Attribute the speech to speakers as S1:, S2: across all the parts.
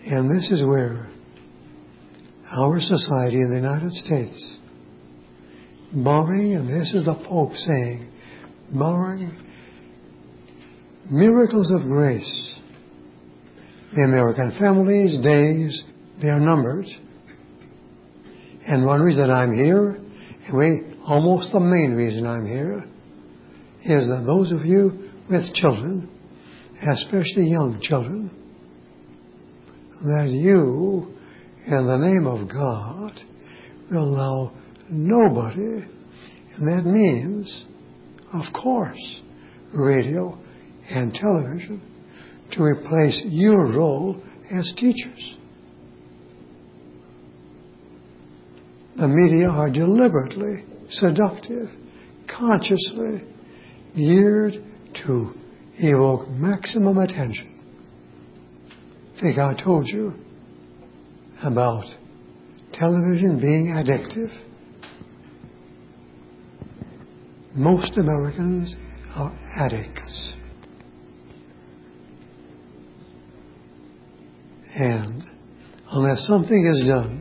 S1: And this is where our society in the United States, barring, and this is the Pope saying, barring miracles of grace, the American families' days, they are numbered. And one reason I'm here, and almost the main reason I'm here, is that those of you with children, especially young children, that you, in the name of God, will allow nobody, and that means, of course, radio and television, to replace your role as teachers. The media are deliberately seductive, consciously geared to evoke maximum attention. I think I told you about television being addictive. Most Americans are addicts. And unless something is done,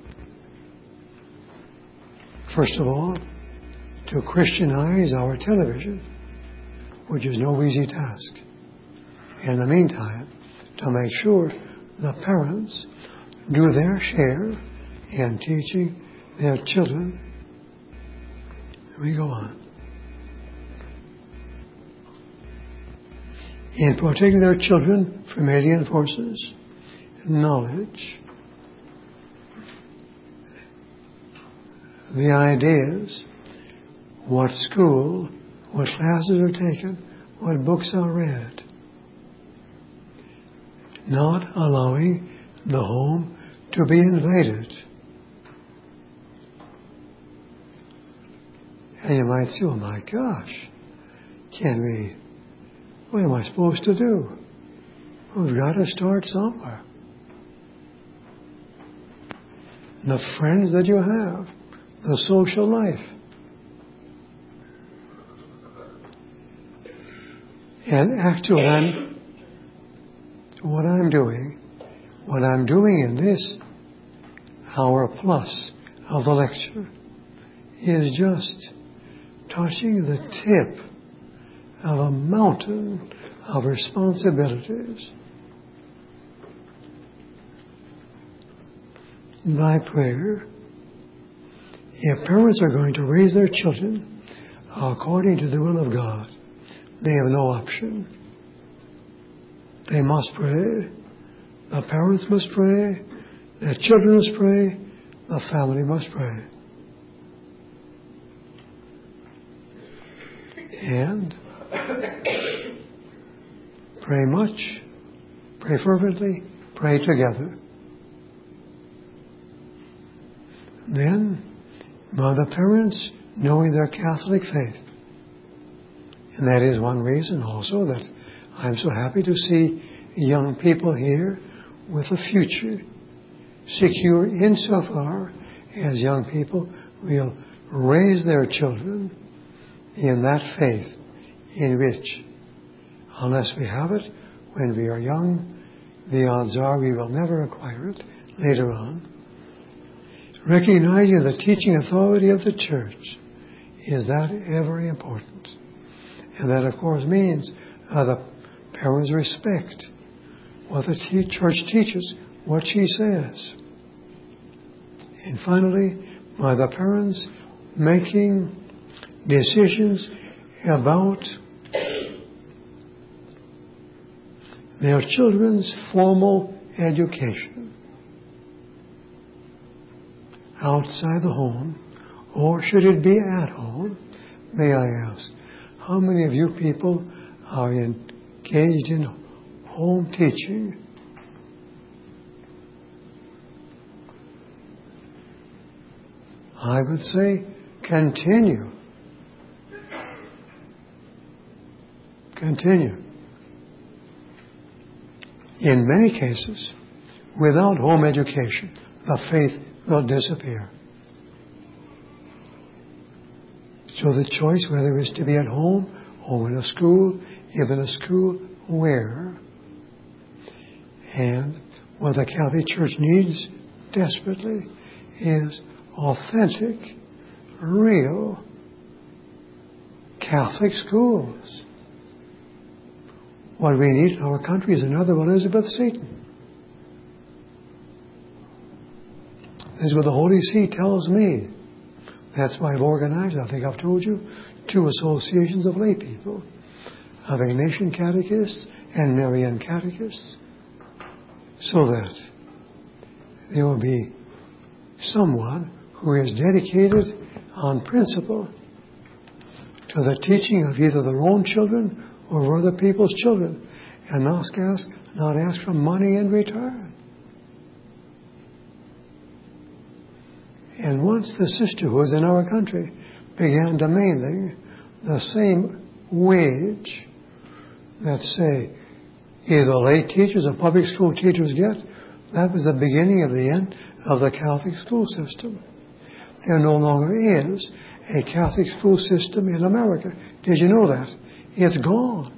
S1: first of all, to Christianize our television, which is no easy task. In the meantime, to make sure the parents do their share in teaching their children. We go on. In protecting their children from alien forces, knowledge, the ideas, what school, what classes are taken, what books are read. Not allowing the home to be invaded. And you might say, oh my gosh, what am I supposed to do? We've got to start somewhere. The friends that you have, the social life. And actually, what I'm doing in this hour plus of the lecture is just touching the tip of a mountain of responsibilities. By prayer, if parents are going to raise their children according to the will of God, they have no option. They must pray. The parents must pray. Their children must pray. The family must pray. And pray much, pray fervently, pray together. Then, by the parents knowing their Catholic faith. And that is one reason also that I'm so happy to see young people here with a future secure insofar as young people will raise their children in that faith in which, unless we have it when we are young, the odds are we will never acquire it later on. Recognizing the teaching authority of the church is that ever important. And that, of course, means the parents respect what the church teaches, what she says. And finally, by the parents making decisions about their children's formal education outside the home, or should it be at home, may I ask, how many of you people are engaged in home teaching? I would say continue. Continue. In many cases, without home education, the faith will disappear. So the choice, whether it's to be at home or in a school, even a school where, and What the Catholic Church needs desperately is authentic, real Catholic schools. What we need in our country is another Elizabeth Seton. This is what the Holy See tells me. That's why I've organized, I think I've told you, 2 associations of lay people, of Ignatian catechists and Marian catechists, so that there will be someone who is dedicated on principle to the teaching of either their own children or other people's children, and not ask for money in return. And once the sisterhoods in our country began demanding the same wage that, say, either lay teachers or public school teachers get, that was the beginning of the end of the Catholic school system. There no longer is a Catholic school system in America. Did you know that? It's gone.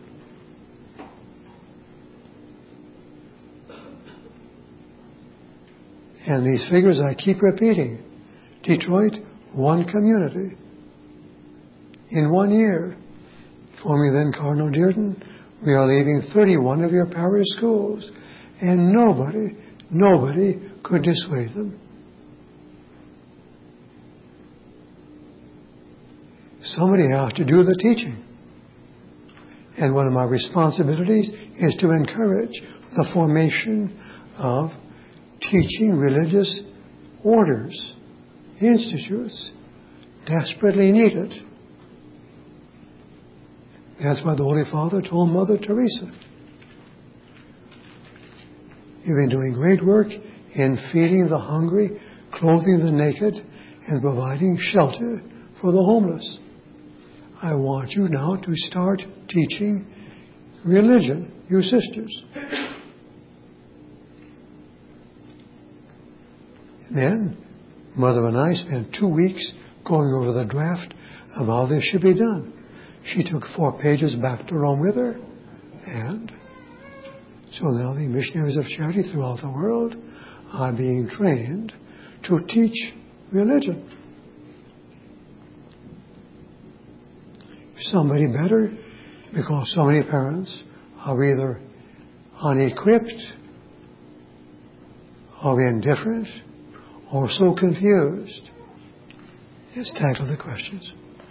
S1: And these figures I keep repeating. Detroit, 1 community. In 1 year, forming then Cardinal Dearden, we are leaving 31 of your parish schools. And nobody could dissuade them. Somebody has to do the teaching. And one of my responsibilities is to encourage the formation of teaching religious orders, institutes, desperately needed. That's why the Holy Father told Mother Teresa, "You've been doing great work in feeding the hungry, clothing the naked, and providing shelter for the homeless. I want you now to start teaching religion, you sisters." Then, Mother and I spent 2 weeks going over the draft of how this should be done. She took 4 pages back to Rome with her, and so now the missionaries of charity throughout the world are being trained to teach religion. Somebody better, because so many parents are either unequipped or indifferent or so confused. Let's tackle the questions.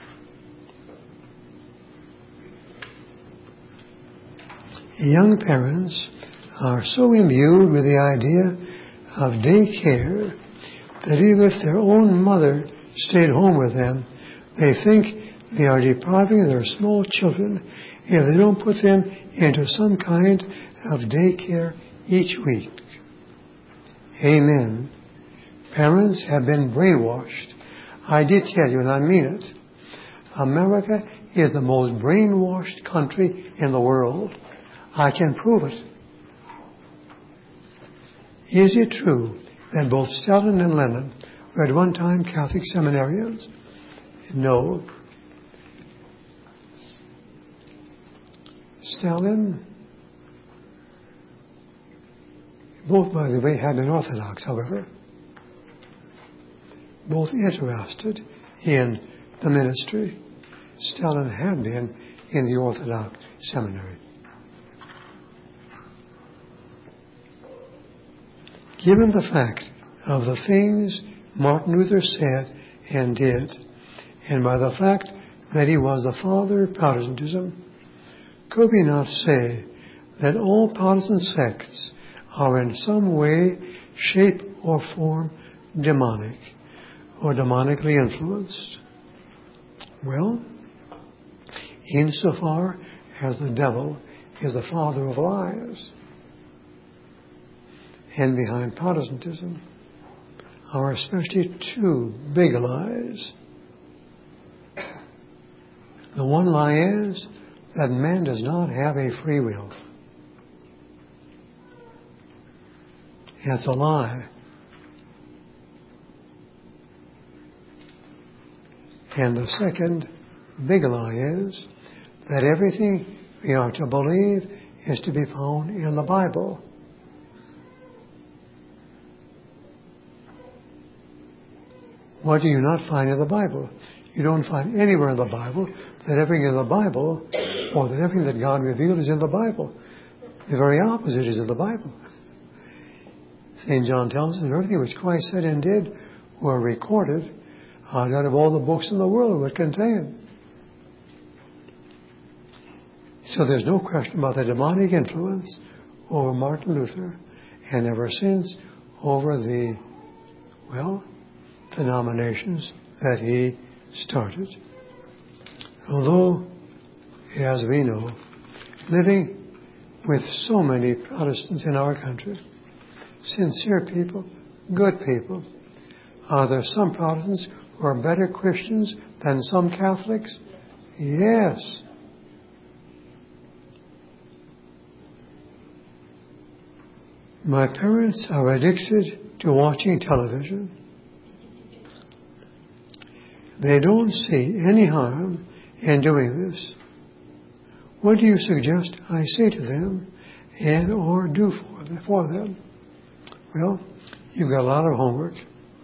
S1: Young parents are so imbued with the idea of daycare that even if their own mother stayed home with them, they think they are depriving their small children if they don't put them into some kind of daycare each week. Amen. Parents have been brainwashed. I did tell you, and I mean it. America is the most brainwashed country in the world. I can prove it. Is it true that both Stalin and Lenin were at one time Catholic seminarians? No. Stalin, both, by the way, had been Orthodox, however. Both interested in the ministry. Stalin had been in the Orthodox seminary. Given the fact of the things Martin Luther said and did, and by the fact that he was the father of Protestantism, could we not say that all Protestant sects are in some way, shape, or form demonic or demonically influenced? Well, insofar as the devil is the father of lies, and behind Protestantism are especially 2 big lies. The one lie is that man does not have a free will. That's a lie. And the second big lie is that everything we are to believe is to be found in the Bible. What do you not find in the Bible? You don't find anywhere in the Bible that everything in the Bible, or that everything that God revealed is in the Bible. The very opposite is in the Bible. St. John tells us that everything which Christ said and did were recorded out of all the books in the world would contain. So there's no question about the demonic influence over Martin Luther, and ever since over the denominations that he started. Although, as we know, living with so many Protestants in our country, sincere people, good people, are there some Protestants who are better Christians than some Catholics? Yes. My parents are addicted to watching television. They don't see any harm in doing this. What do you suggest I say to them and or do for them? Well, you've got a lot of homework.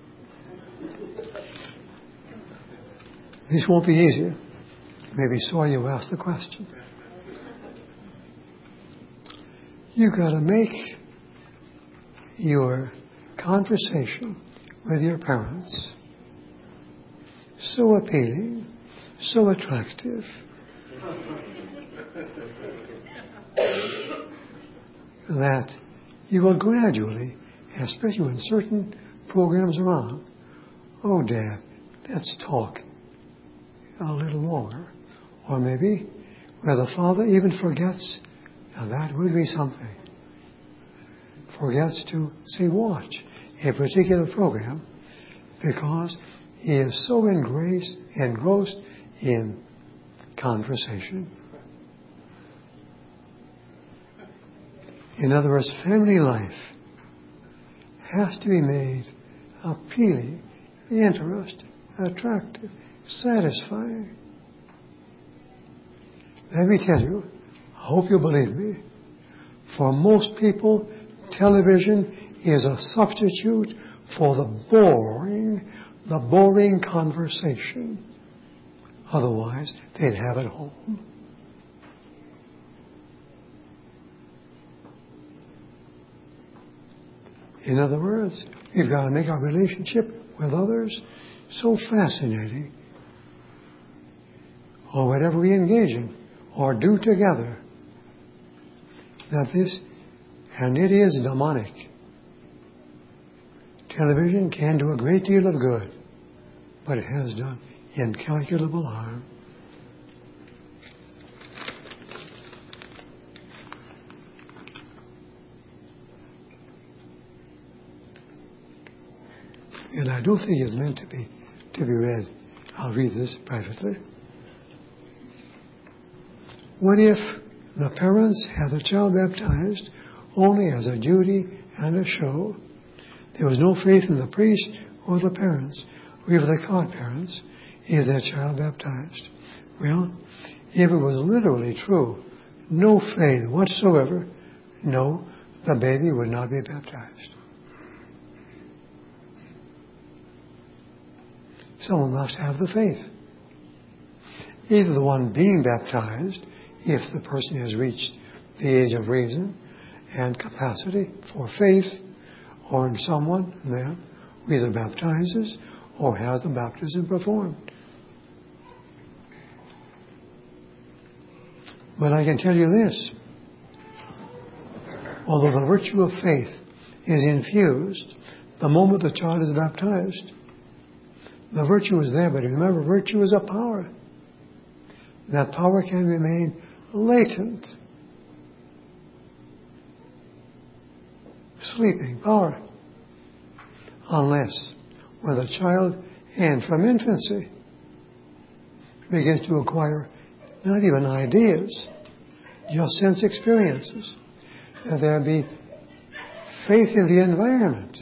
S1: This won't be easy. Maybe so you ask the question. You've got to make your conversation with your parents so appealing, so attractive, that you will gradually, especially when certain programs are on, oh, Dad, let's talk a little longer. Or maybe where the father even forgets, now that would be something, forgets to, say, watch a particular program because he is so engrossed in conversation. In other words, family life has to be made appealing, interesting, attractive, satisfying. Let me tell you, I hope you believe me, for most people, television is a substitute for the boring conversation. Otherwise, they'd have it home. In other words, we've got to make our relationship with others so fascinating, or whatever we engage in or do together, that this, and it is demonic. Television can do a great deal of good, but it has done incalculable harm. And I don't think it's meant to be read. I'll read this privately. What if the parents had the child baptized only as a duty and a show? There was no faith in the priest or the parents, or even the godparents, is their child baptized? Well, if it was literally true, no faith whatsoever, no, the baby would not be baptized. Someone must have the faith. Either the one being baptized, if the person has reached the age of reason and capacity for faith, or in someone then who either baptizes or has the baptism performed. But I can tell you this, although the virtue of faith is infused the moment the child is baptized, the virtue is there, but remember, virtue is a power. That power can remain latent. Sleeping power. Unless, when the child, and from infancy, begins to acquire not even ideas, just sense experiences, that there be faith in the environment.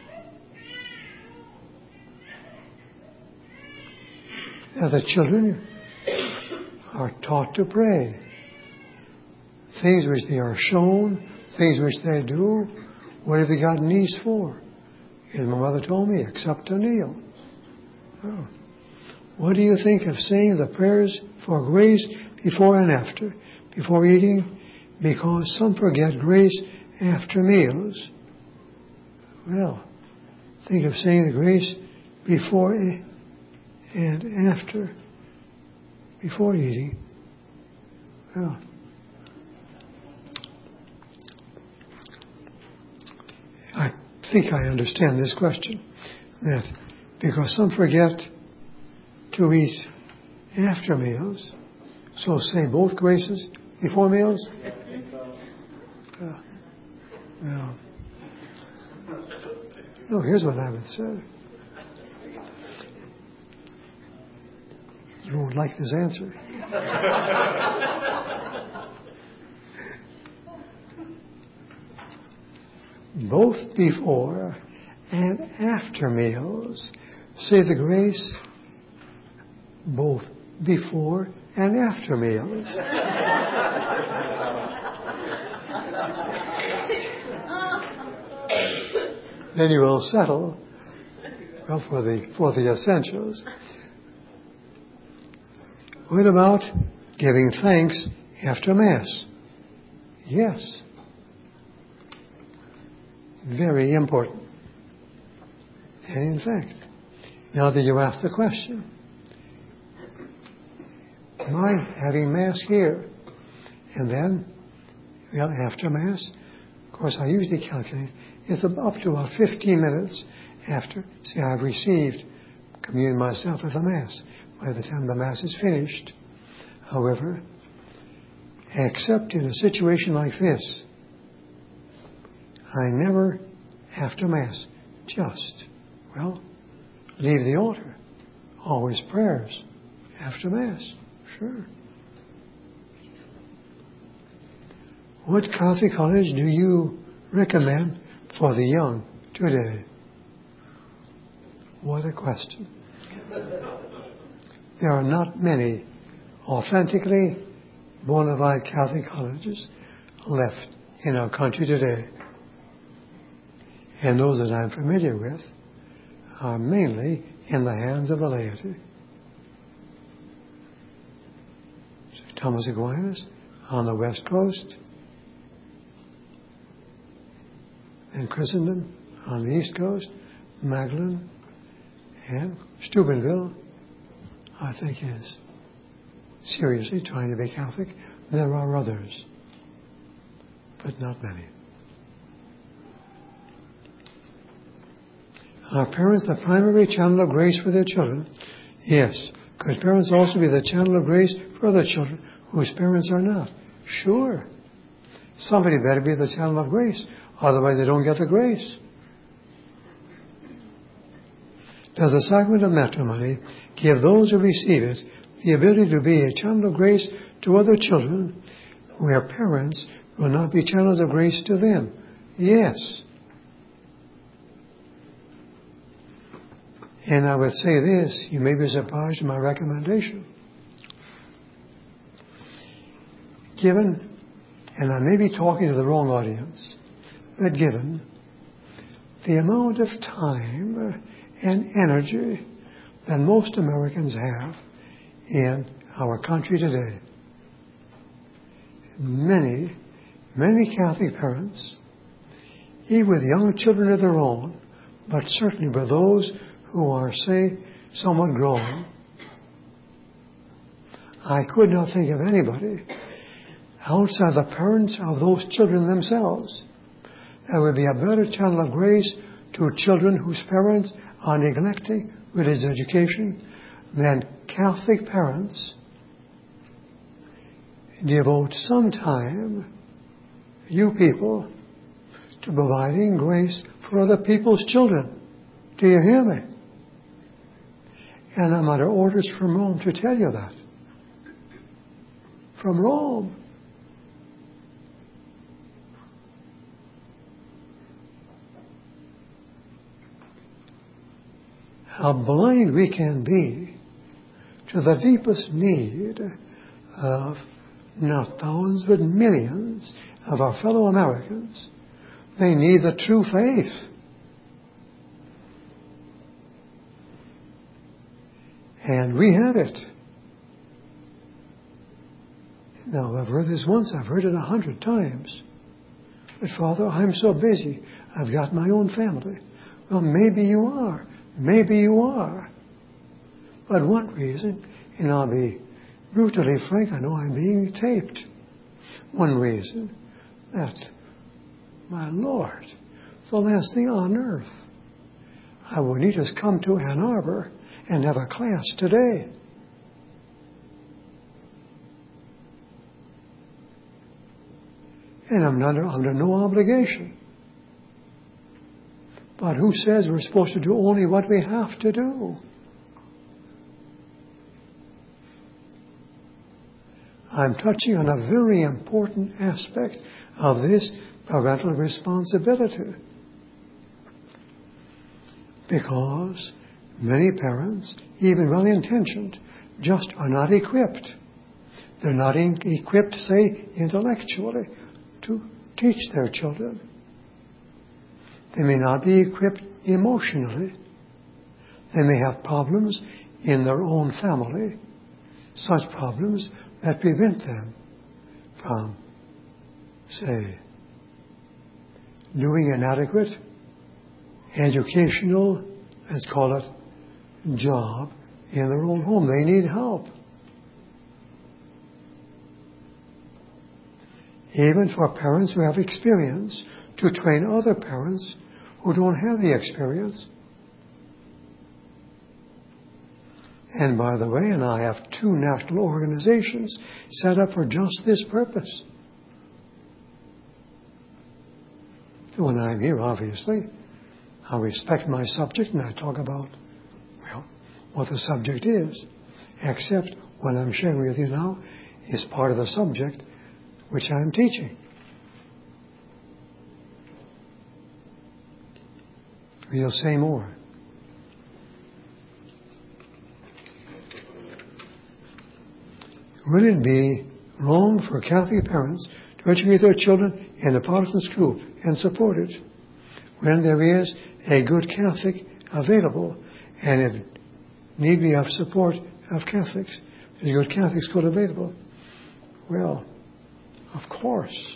S1: That the children are taught to pray. Things which they are shown, things which they do, what have they got knees for? As my mother told me, except to kneel. Oh. What do you think of saying the prayers for grace before and after? Before eating? Because some forget grace after meals. Well, think of saying the grace before and after, before eating. Well, I think I understand this question. That because some forget to eat after meals, so say both graces before meals? Well, no, here's what I would say. You won't like this answer. Both before and after meals. Say the grace both before and after meals. Then you will settle well for the essentials. What about giving thanks after Mass? Yes. Very important. And in fact, now that you ask the question, am I having Mass here? And then, well, after Mass, of course, I usually calculate it's up to about 15 minutes after, see, I've received communion myself at the Mass. By the time the Mass is finished, however, except in a situation like this, I never, after Mass, just, leave the altar. Always prayers after Mass. Sure. What Catholic college do you recommend for the young today? What a question. There are not many authentically bona fide Catholic colleges left in our country today. And those that I'm familiar with are mainly in the hands of the laity. St. Thomas Aquinas on the West Coast, and Christendom on the East Coast, Magdalen, and Steubenville, I think, is seriously trying to be Catholic. There are others, but not many. Are parents the primary channel of grace for their children? Yes. Could parents also be the channel of grace for other children whose parents are not? Sure. Somebody better be the channel of grace, otherwise they don't get the grace. Does the sacrament of matrimony give those who receive it the ability to be a channel of grace to other children where parents will not be channels of grace to them? Yes. And I would say this, you may be surprised at my recommendation. Given, and I may be talking to the wrong audience, but given the amount of time and energy that most Americans have in our country today, many Catholic parents, even with young children of their own, but certainly with those who are, say, somewhat grown, I could not think of anybody outside the parents of those children themselves that would be a better channel of grace to children whose parents are neglecting religious education than Catholic parents devote some time, you people, to providing grace for other people's children. Do you hear me? And I'm under orders from Rome to tell you that. From Rome. How blind we can be to the deepest need of not thousands but millions of our fellow Americans. They need the true faith. And we have it. Now, I've heard this once, I've heard it 100 times. But Father, I'm so busy. I've got my own family. Well, maybe you are. Maybe you are. But one reason, and I'll be brutally frank, I know I'm being taped. One reason, that, my Lord, the last thing on earth, I would need us come to Ann Arbor and have a class today. And I'm under no obligation. But who says we're supposed to do only what we have to do? I'm touching on a very important aspect of this parental responsibility. Because many parents, even well-intentioned, just are not equipped. They're not equipped, say, intellectually, to teach their children. They may not be equipped emotionally. They may have problems in their own family, such problems that prevent them from, say, doing an adequate educational, let's call it, job in their own home. They need help. Even for parents who have experience, to train other parents who don't have the experience. And by the way, and I have 2 national organizations set up for just this purpose. When I'm here, obviously, I respect my subject and I talk about, well, what the subject is. Except what I'm sharing with you now is part of the subject which I'm teaching. We'll say more. Would it be wrong for Catholic parents to educate their children in a Protestant school and support it when there is a good Catholic available and if need be of support of Catholics, there's a good Catholic school available? Well, of course.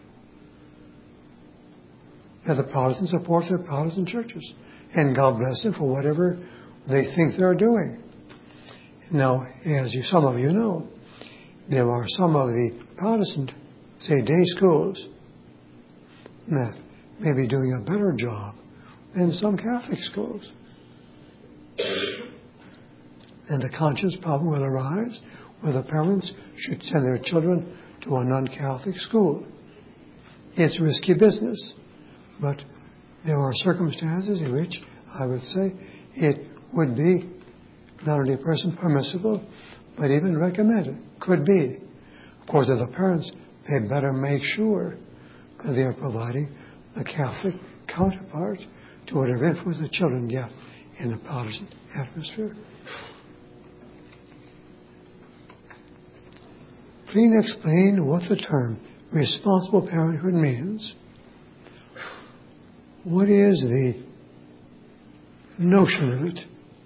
S1: That the Protestants support their Protestant churches. And God bless them for whatever they think they're doing. Now, as some of you know, there are some of the Protestant, say, day schools that may be doing a better job than some Catholic schools. And the conscience problem will arise whether parents should send their children to a non-Catholic school. It's risky business, but there are circumstances in which I would say it would be not only permissible, but even recommended. Could be. Of course, as the parents, they better make sure that they are providing the Catholic counterpart to whatever influence the children get in the Protestant atmosphere. Please explain what the term responsible parenthood means. What is the notion of it?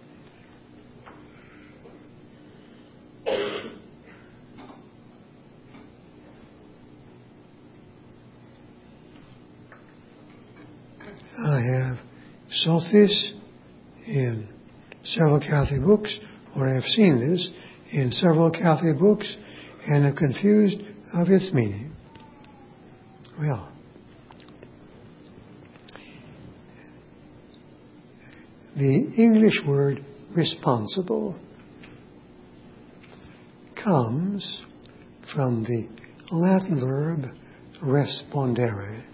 S1: I have sought this in several Catholic books, or I have seen this in several Catholic books, and am confused of its meaning. Well, the English word responsible comes from the Latin verb respondere.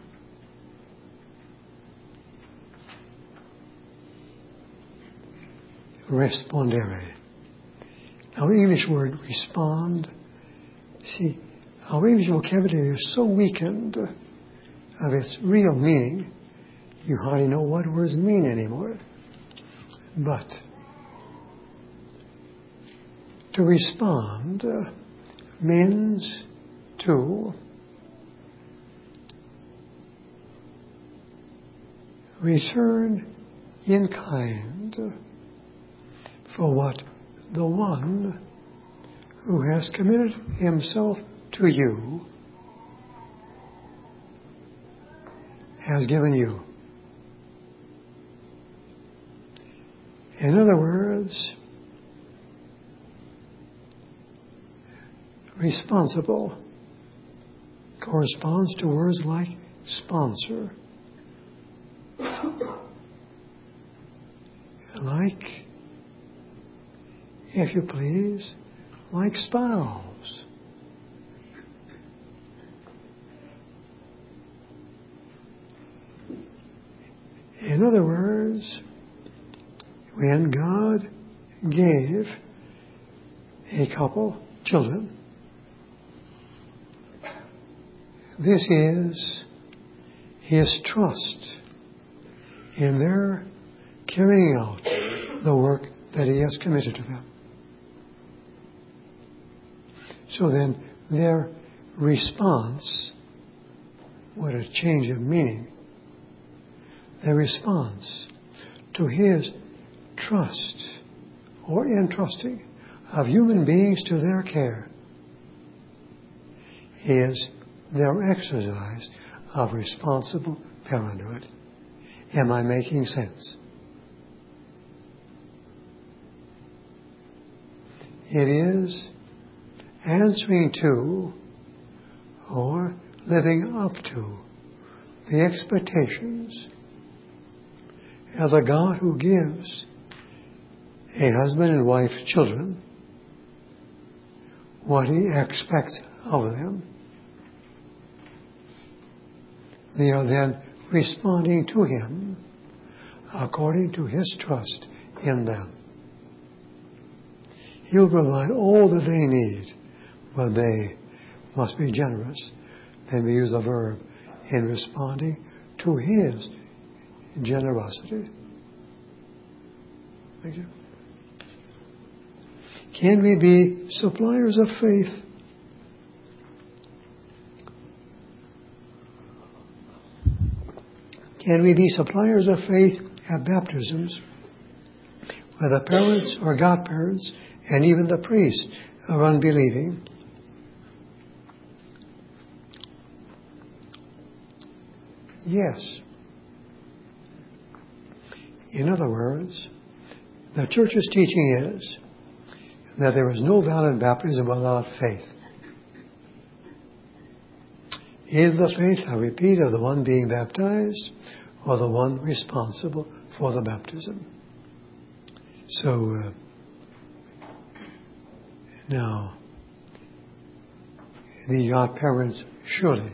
S1: Respondere. Our English word respond, see, our English vocabulary is so weakened of its real meaning, you hardly know what words mean anymore. But to respond means to return in kind for what the one who has committed himself to you has given you. In other words, responsible corresponds to words like sponsor, like, if you please, like spouse. In other words, when God gave a couple children, this is His trust in their carrying out the work that He has committed to them. So then their response, what a change of meaning, their response to His trust or entrusting of human beings to their care is their exercise of responsible parenthood. Am I making sense? It is answering to or living up to the expectations of the God who gives a husband and wife children what He expects of them. They are then responding to Him according to His trust in them. He'll provide all that they need, but they must be generous. Then we use the verb in responding to His generosity. Thank you. Can we be suppliers of faith? Can we be suppliers of faith at baptisms where the parents or godparents and even the priest are unbelieving? Yes. In other words, the Church's teaching is that there is no valid baptism without faith. Is the faith, I repeat, of the one being baptized or the one responsible for the baptism? So, now, the godparents surely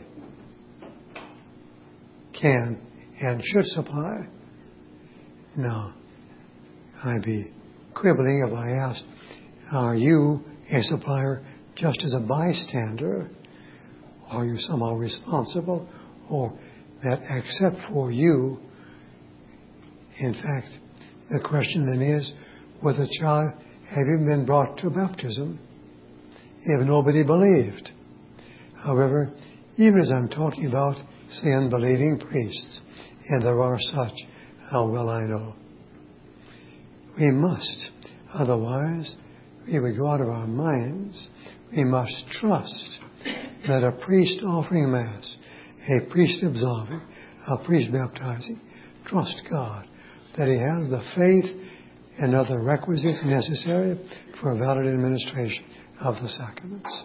S1: can and should supply. Now, I'd be quibbling if I asked, are you a supplier just as a bystander? Are you somehow responsible? Or that except for you, in fact, the question then is, with a child having been brought to baptism, if nobody believed? However, even as I'm talking about, say, unbelieving priests, and there are such, how well I know, we must, otherwise we would go out of our minds. We must trust that a priest offering Mass, a priest absolving, a priest baptizing, trust God that He has the faith and other requisites necessary for a valid administration of the sacraments.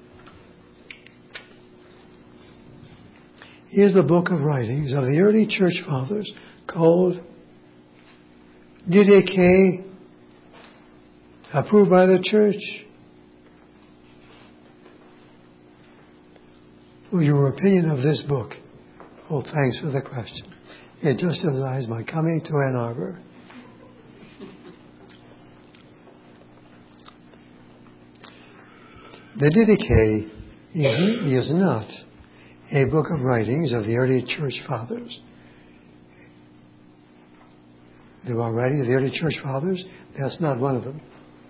S1: Here's the book of writings of the early church fathers called Didache, approved by the church. Well, your opinion of this book? Oh, thanks for the question. It justifies my coming to Ann Arbor. The Didache is not a book of writings of the early church fathers. There are writings of the early church fathers. That's not one of them.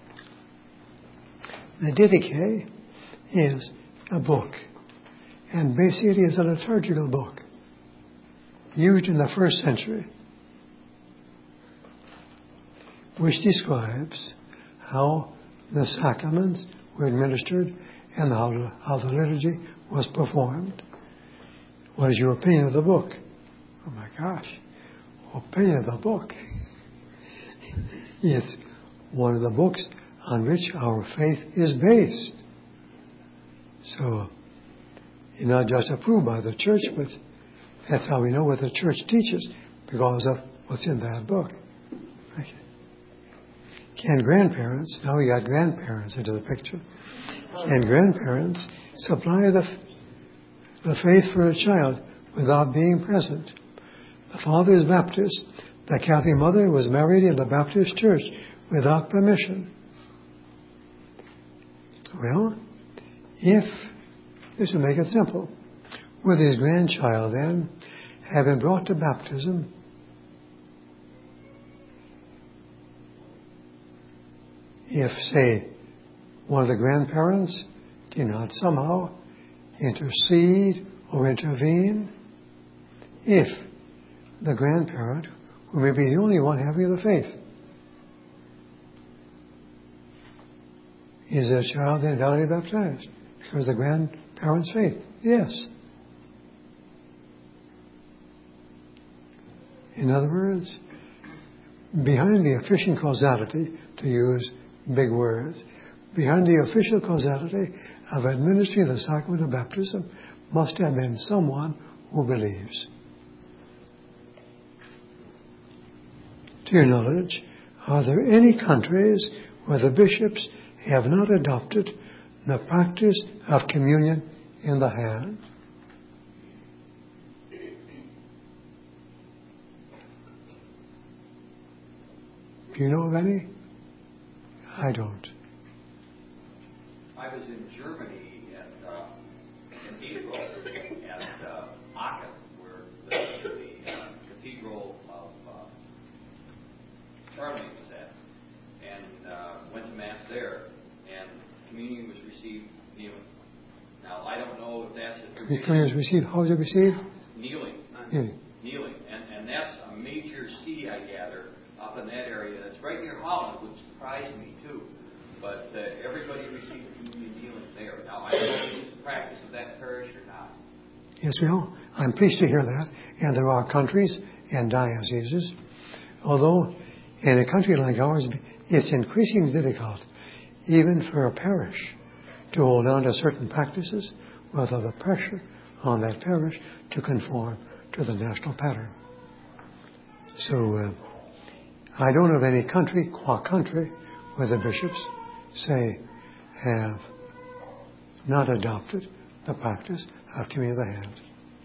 S1: The Didache is a book, and basically it is a liturgical book used in the first century, which describes how the sacraments were administered and how the liturgy was performed. What is your opinion of the book? Oh my gosh, opinion of the book. It's one of the books on which our faith is based. So, it's not just approved by the church, but that's how we know what the church teaches, because of what's in that book. Okay. Can grandparents, now we got grandparents into the picture, can grandparents supply the faith for a child without being present? The father is Baptist. The Catholic mother was married in the Baptist church without permission. Well, this will make it simple. With his grandchild then, having brought to baptism, if, say, one of the grandparents did not somehow intercede or intervene, if the grandparent, who may be the only one having the faith, is the child then validly baptized? Because the grandparent's faith? Yes. In other words, behind the official causality, to use big words, behind the official causality of administering the sacrament of baptism must have been someone who believes. To your knowledge, are there any countries where the bishops have not adopted the practice of communion in the hand? Do you know of any? I don't.
S2: I was in Germany in April at Aachen, where the Cathedral of Charlemagne was at, and went to Mass there, and communion was received kneeling. Now, I don't know if that's a tradition.
S1: Communion was received. How was it received?
S2: Kneeling. Kneeling. And that's a major city, I gather, up in that area. That's right near Holland, which surprised me, too. But everybody received communion kneeling there. Now, I don't know if it's the practice of that parish or not.
S1: Yes, well, I'm pleased to hear that. And there are countries and dioceses, although in a country like ours, it's increasingly difficult, even for a parish, to hold on to certain practices without the pressure on that parish to conform to the national pattern. So, I don't know of any country, where the bishops, say, have not adopted the practice of communion of the hand.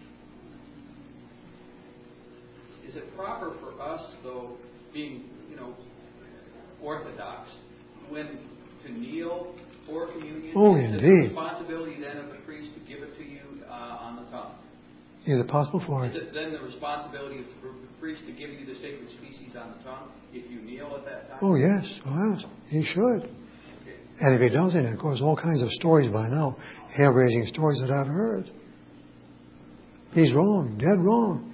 S2: Is it proper for us, though, being, Orthodox, when to kneel for communion?
S1: Oh,
S2: is
S1: indeed.
S2: Is it the responsibility then of the priest to give it to you on the tongue?
S1: Is it possible for
S2: Is it then the responsibility of the priest to give you the sacred species on the tongue if you kneel at that time?
S1: Oh, yes. Well, he should. Okay. And if he doesn't, of course, all kinds of stories by now, hair-raising stories that I've heard. He's wrong, dead wrong.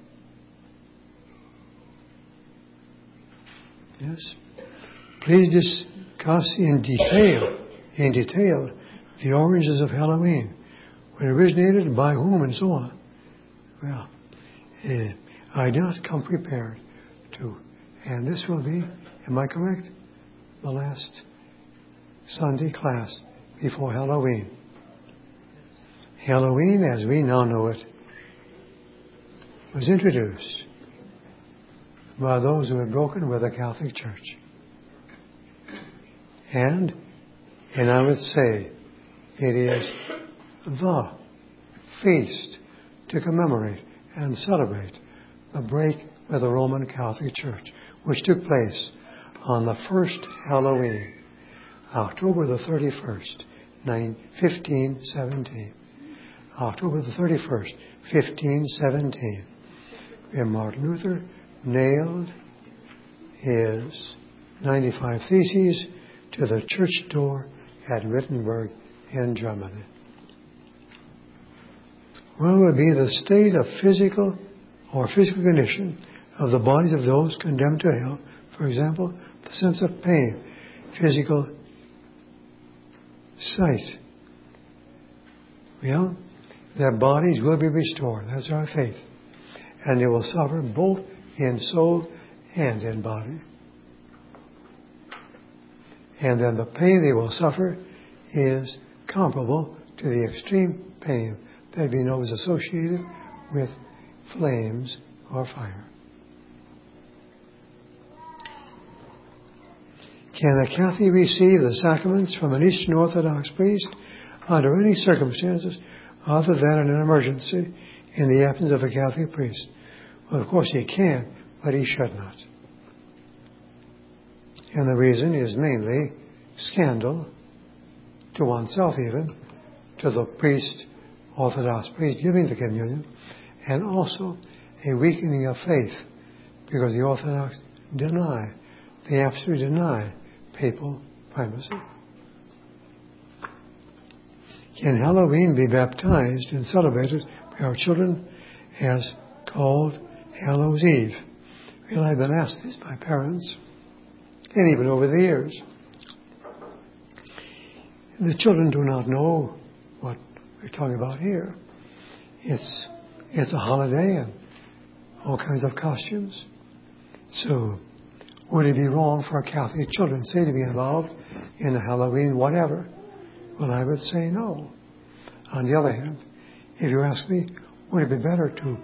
S1: Yes. Please discuss in detail, the origins of Halloween, when it originated, by whom, and so on. Well, I did not come prepared to, and this will be, am I correct, the last Sunday class before Halloween. Halloween, as we now know it, was introduced by those who had broken with the Catholic Church. And I would say it is the feast to commemorate and celebrate the break with the Roman Catholic Church, which took place on the first Halloween, October the 31st, 1517. October the 31st, 1517, where Martin Luther nailed his 95 Theses to the church door at Wittenberg in Germany. What would be the state of physical condition of the bodies of those condemned to hell For example, the sense of pain, physical sight. Well, their bodies will be restored. That's our faith. And they will suffer both in soul and in body. And then the pain they will suffer is comparable to the extreme pain that we know is associated with flames or fire. Can a Catholic receive the sacraments from an Eastern Orthodox priest under any circumstances other than in an emergency in the absence of a Catholic priest? Well, of course he can, but he should not. And the reason is mainly scandal to oneself even, to the priest, Orthodox priest giving the communion, and also a weakening of faith, because the Orthodox they absolutely deny papal primacy. Can Halloween be baptized and celebrated by our children as called Hallows Eve? Well, I've been asked this by parents, and even over the years. The children do not know what we're talking about here. It's a holiday and all kinds of costumes. So, would it be wrong for Catholic children, say, to be involved in a Halloween whatever? Well, I would say no. On the other hand, if you ask me, would it be better to,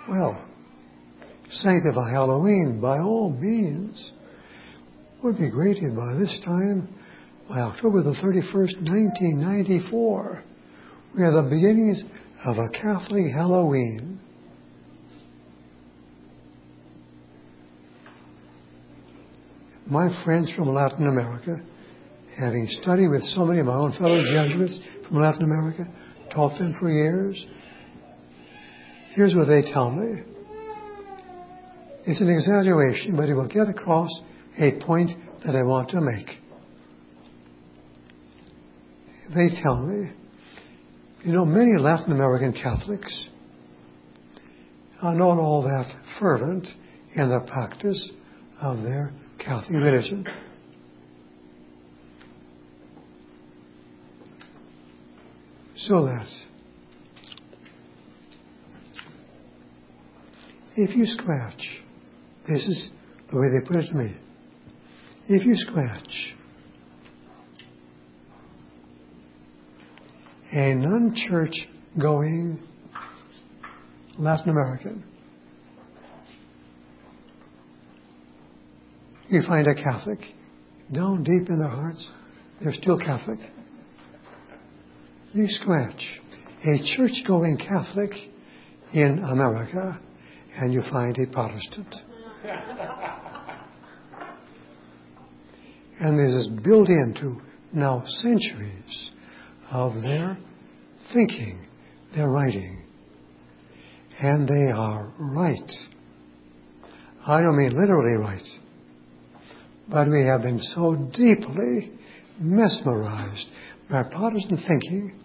S1: sanctify Halloween? By all means. Would be great if by this time, by October the 31st, 1994, we are the beginnings of a Catholic Halloween. My friends from Latin America, having studied with so many of my own fellow Jesuits from Latin America, taught them for years, here's what they tell me. It's an exaggeration, but it will get across a point that I want to make. They tell me, many Latin American Catholics are not all that fervent in the practice of their Catholic religion. So that if you scratch, this is the way they put it to me, if you scratch a non-church going Latin American, you find a Catholic, down deep in their hearts, they're still Catholic. You scratch a church-going Catholic in America, and you find a Protestant. And this is built into now centuries of their thinking, their writing. And they are right. I don't mean literally right. But we have been so deeply mesmerized by Protestant thinking,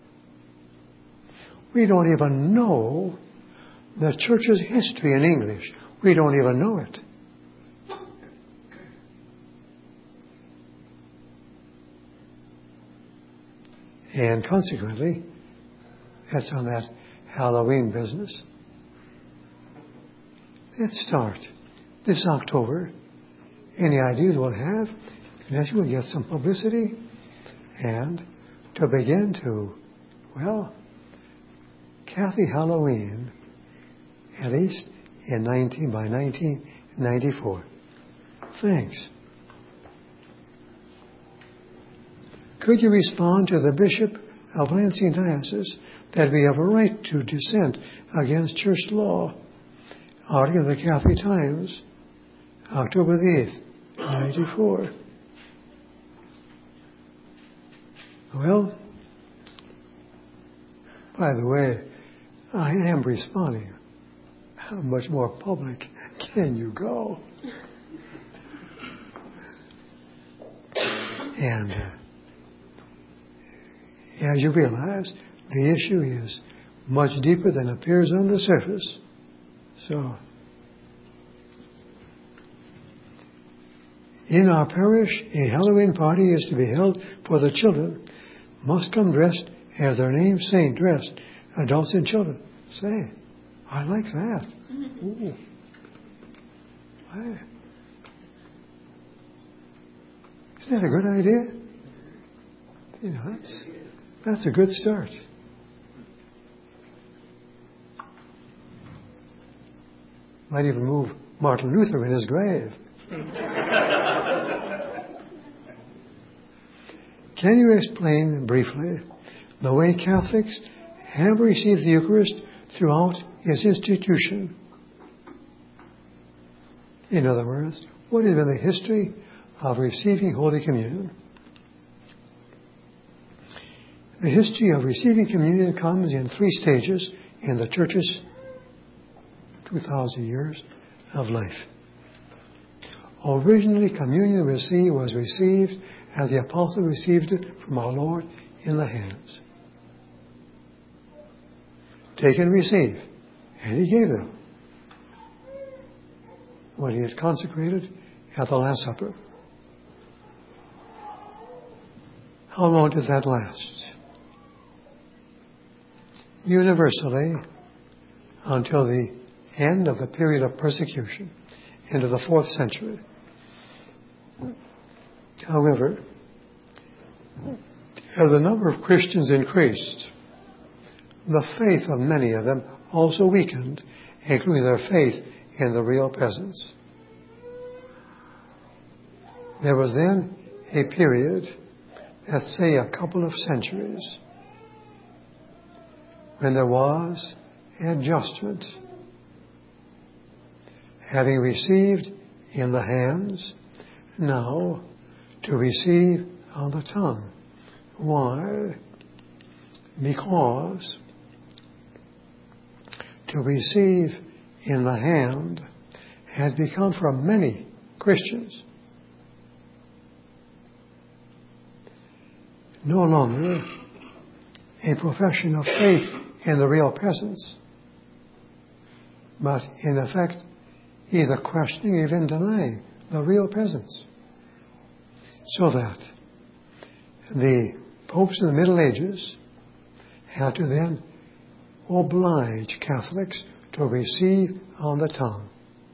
S1: we don't even know the Church's history in English. We don't even know it. And consequently, that's on that Halloween business. Let's start this October. Any ideas we'll have, unless we'll get some publicity, and to begin to, Catholic Halloween, at least by 1994. Thanks. Could you respond to the Bishop of Lansing Diocese that we have a right to dissent against church law? Article of the Catholic Times, October the 8th, 94. Well, by the way, I am responding. How much more public can you go? And as you realize, the issue is much deeper than appears on the surface. So, In our parish, a Halloween party is to be held for the children. Must come dressed as their names say dressed, adults and children. Say, I like that. Ooh. Hey. Isn't that a good idea? You know, that's a good start. Might even move Martin Luther in his grave. Can you explain briefly the way Catholics have received the Eucharist throughout its institution? In other words, what has been the history of receiving Holy Communion? The history of receiving communion comes in 3 stages in the Church's 2,000 years of life. Originally, communion was received as the apostle received it from our Lord in the hands. Take and receive. And he gave them what he had consecrated at the Last Supper. How long did that last? Universally, until the end of the period of persecution, into the 4th century. However, as the number of Christians increased, the faith of many of them also weakened, including their faith in the real peasants. There was then a period, let's say a couple of centuries, when there was adjustment. Having received in the hands, now to receive on the tongue. Why? Because to receive in the hand had become for many Christians no longer a profession of faith in the real peasants, but in effect either questioning or even denying the real peasants. So that the popes in the Middle Ages had to then oblige Catholics to receive on the tongue.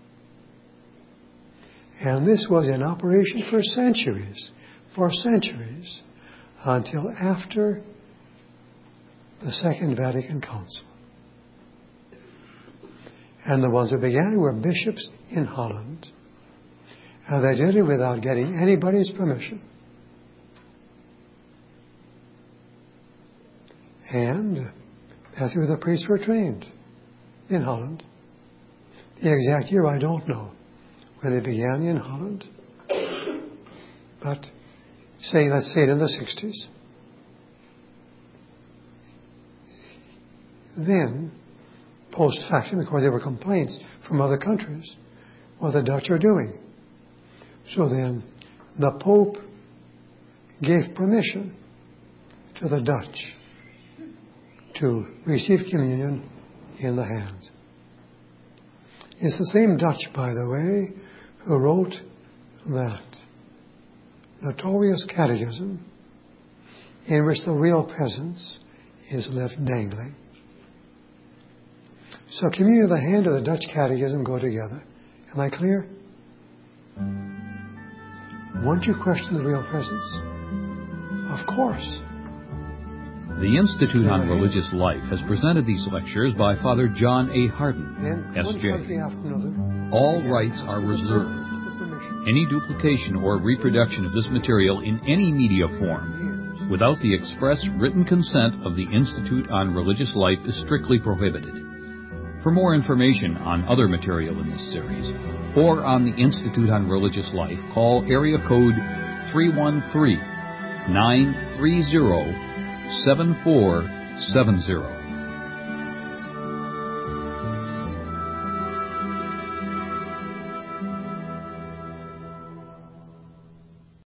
S1: And this was in operation for centuries, until after the Second Vatican Council. And the ones that began were bishops in Holland. And they did it without getting anybody's permission. And that's where the priests were trained, in Holland. The exact year I don't know, when they began in Holland. But let's say it in the 60s. Then, post factum, because there were complaints from other countries, what the Dutch are doing. So then, the Pope gave permission to the Dutch to receive communion in the hand. It's the same Dutch, by the way, who wrote that notorious catechism in which the real peasants is left dangling. So communion of the hand and the Dutch catechism go together. Am I clear? Won't you question the real peasants? Of course.
S3: The Institute on Religious Life has presented these lectures by Father John A. Hardin, S.J. All rights are reserved. Any duplication or reproduction of this material in any media form without the express written consent of the Institute on Religious Life is strictly prohibited. For more information on other material in this series or on the Institute on Religious Life, call area code 313-930-7470.